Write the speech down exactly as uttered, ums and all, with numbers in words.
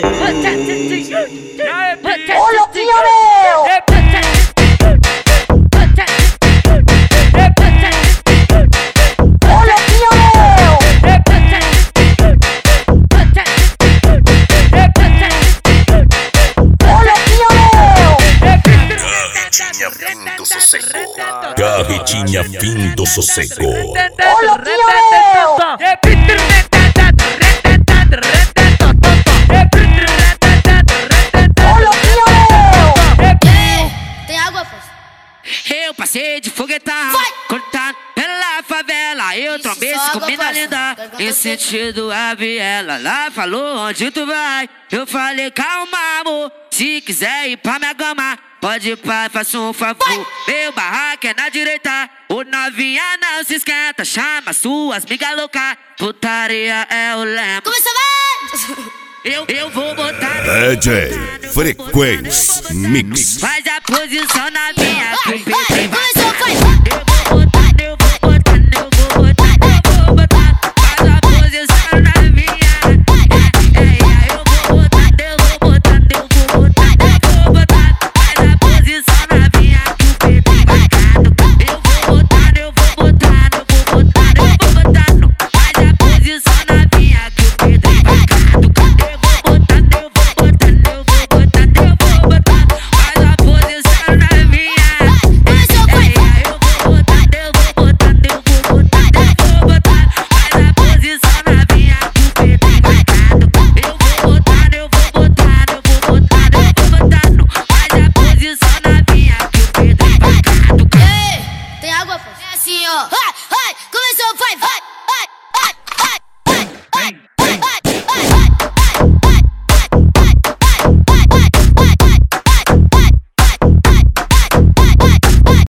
Ô, louquinho, meu! Ô, louquinho, meu! Ô, louquinho, meu! Carretinha fim do sossego. Carretinha fim do sossego. Ô, louquinho, meu! Eu passei de foguetão, cortado pela favela. Eu trombei Isso, com água, mina parça. linda, Quero em você. sentido a viela. Lá falou onde tu vai, eu falei calma amor. Se quiser ir pra minha gama, pode ir pra, faça um favor. Meu barraco é na direita, o novinha não se esquenta. Chama suas migas loucas, putaria é o lema. Começa, vai! Eu, eu vou botar D J Frequência Mix. Faz a posição na minha, que o Vai, peito começou, vai!